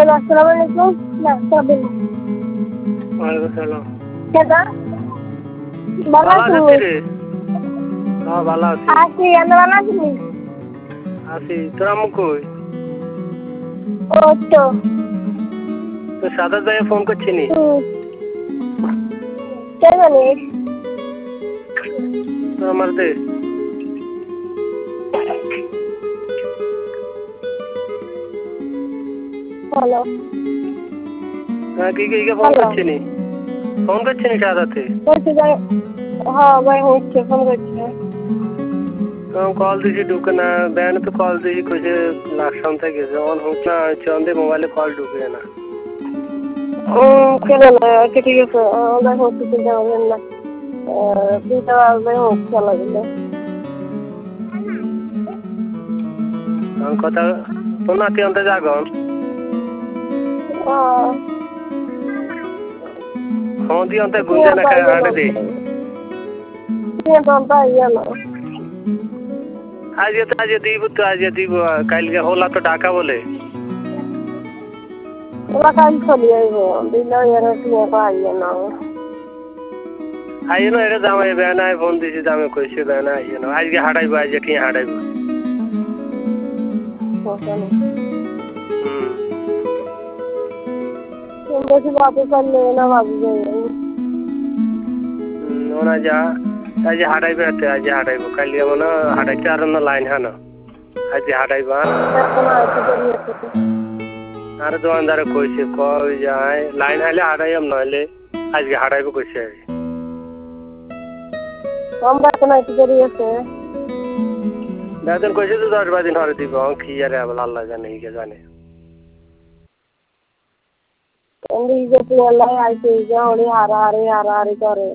Assalamualaikum. Nah, sabil. Waalaikumsalam. Kata? ভালো Bala আছিস tu. রে? হ্যাঁ ভালো আছি। Asi, anda bala tu. আছি। তোর আম্মু কই? Oh, tu. তোর সাদা ভাইয়া ফোন করছিনি? Siapa ni? তোর আমার দে। Hello. হ্যাঁ কি ফোন করছিনি? ফোন করছিনি সাদাতে? Kau sudah? हाँ भाई होच्छे फोन करছে কল দিছি ঢুকে না ব্যানে তো কল দিছি কইছে লাকসাম থেকে গেছে অন হচ্ছে না চন্দে মোবাইলে কল ঢুকে না কেন না আচ্ছা ঠিক আছে ভাই হচ্ছে চিন্তা করবেন না দুইটা ভাই হচ্ছে লাগলে কথা তোর নাতি অন্তে যাগন ফোন দিয়ে অন্তে গুঞ্জে না খায় হাঁটে দে আজ দিব তো আজ দিব কালকে হলা তো ঢাকা বলে ওলা কাল চলি আইব দিলে এর নিয়ে পাইয়ে না আইয়ে না এটা জামাই বেনায় ফোন দিছি জামাই কইছে বেনা আইয়ে না আজকে হাঁটাইবো আজকে কি হাঁটাইবো বেশি বাপে পারলে না ভাববে ওনা যা আজ হাঁটাইবে আজ হাঁটাইবো কালকে মনে হাঁটাইতে আর না লাইন হানো আজ হাঁটাইবো আর দোকানদারে কইছে কই যায় লাইন হাইলে হাঁটাইম নইলে আজকে হাঁটাইবো কইছে আমরা তো নাই দেরি আছে বেতন কইছে তো 10-12 দিন হরে দিব কি আরে আল্লাহ জানে কি জানে এন্ড যে পুরো আইছে যে ওরে হারাহারি করে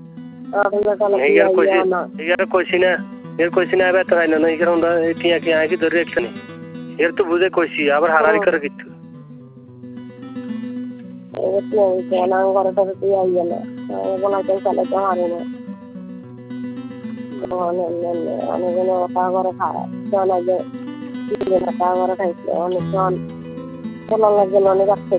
এর কইছি না এবার তো না এর আমরা কি আগে ধরে রাখছি এর তো বুঝে কইছি আবার হারাহারি করে কিছু না ঘরটা তো আইয়া না বলা তো চলে তো হারে না অনেক ওটা করে খারাপ চলে যে তা করে খাইছে অনেক জন বলা লাগে অনেক রাখতে